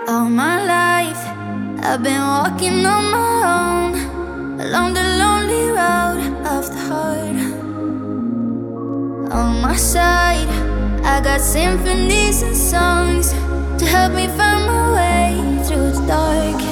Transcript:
All my life, I've been walking on my own, along the lonely road of the heart. On my side, I got symphonies and songs to help me find my way through the dark.